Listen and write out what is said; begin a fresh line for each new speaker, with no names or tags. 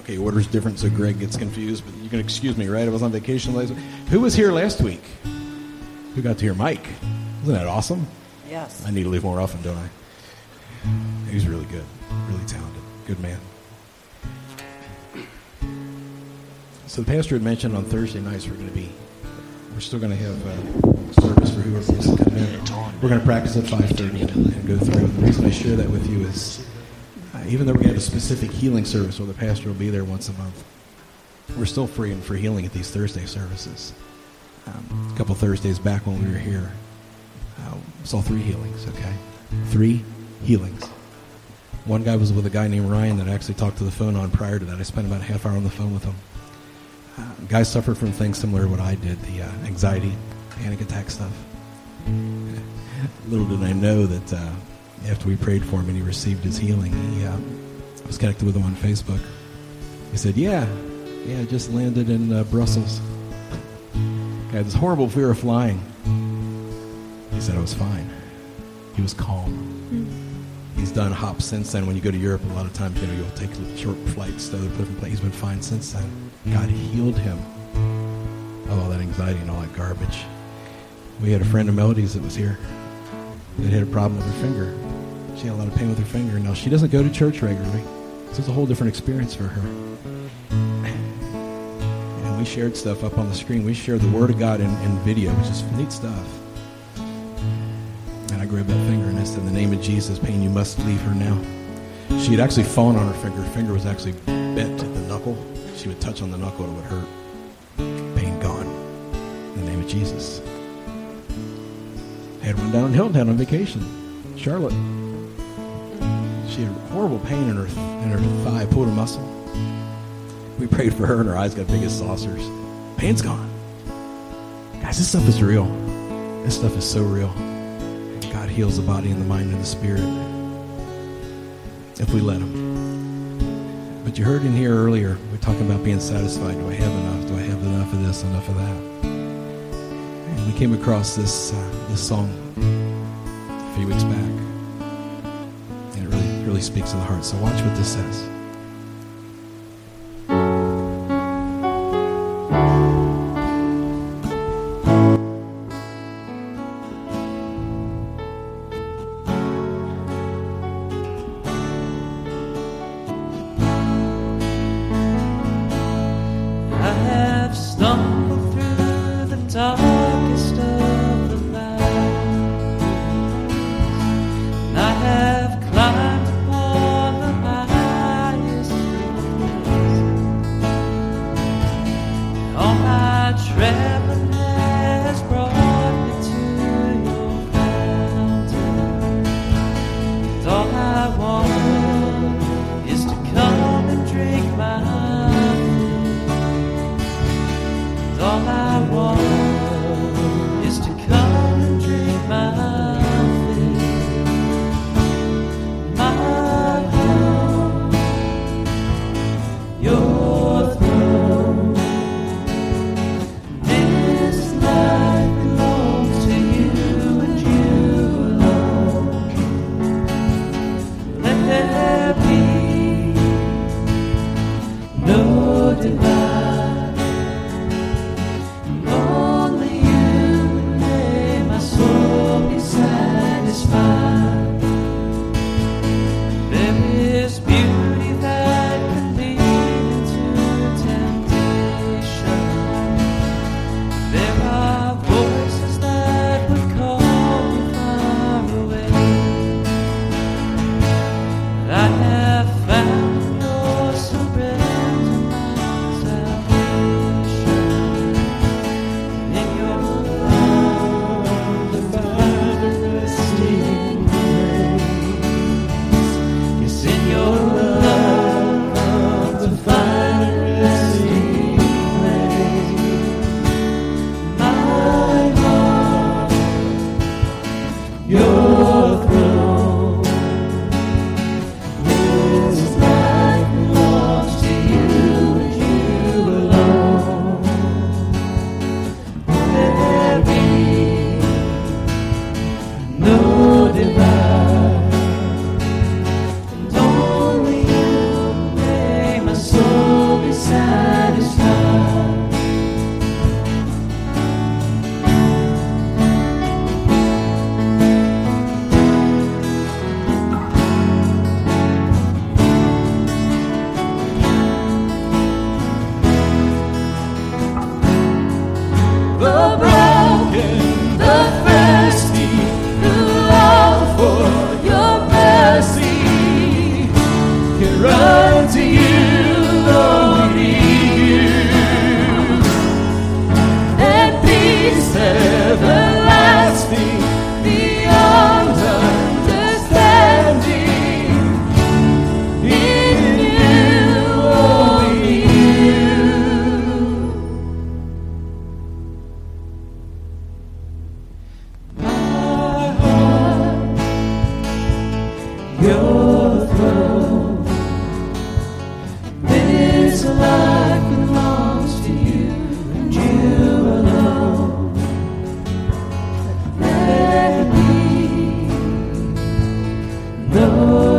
Okay, order's different, so Greg gets confused, but you can excuse me, right? I was on vacation last week. Who was here last week? Who got to hear Mike? Wasn't that awesome?
Yes.
I need to leave more often, don't I? He's really good, really talented, good man. So the pastor had mentioned on Thursday nights we're still going to have service for whoever wants to come in. We're going to practice at 5:30 and go through. The reason I share that with you is even though we're going to have a specific healing service where the pastor will be there once a month, we're still free and for healing at these Thursday services. A couple Thursdays back when we were here, saw 3 healings, okay? 3 healings. One guy was with a guy named Ryan that I actually talked to the phone on prior to that. I spent about a half hour on the phone with him. Guy suffered from things similar to what I did, the anxiety, panic attack stuff. Little did I know that after we prayed for him and he received his healing, I was connected with him on Facebook. He said, yeah, I just landed in Brussels. I had this horrible fear of flying. He said I was fine. He was calm. He's done hops since then. When you go to Europe, a lot of times, you'll take short flights to other different places. He's been fine since then. God healed him of all that anxiety and all that garbage. We had a friend of Melody's that was here that had a problem with her finger. She had a lot of pain with her finger. Now, she doesn't go to church regularly, so it's a whole different experience for her. And we shared stuff up on the screen. We shared the Word of God in video, which is neat stuff. And I grabbed that finger and I said, in the name of Jesus, pain, you must leave her now. She had actually fallen on her finger. Her finger was actually bent at the knuckle. She would touch on the knuckle and it would hurt. Pain gone. In the name of Jesus. Had one down in Hilton on vacation. Charlotte. She had horrible pain in her thigh, pulled a muscle. We prayed for her and her eyes got big as saucers. Pain's gone. Guys, this stuff is real. This stuff is so real. God heals the body and the mind and the spirit if we let him. But you heard in here earlier, we're talking about being satisfied. Do I have enough? Do I have enough of this, enough of that? And we came across this song a few weeks back. And it really speaks to the heart. So watch what this says.
I have climbed upon the high
Lord.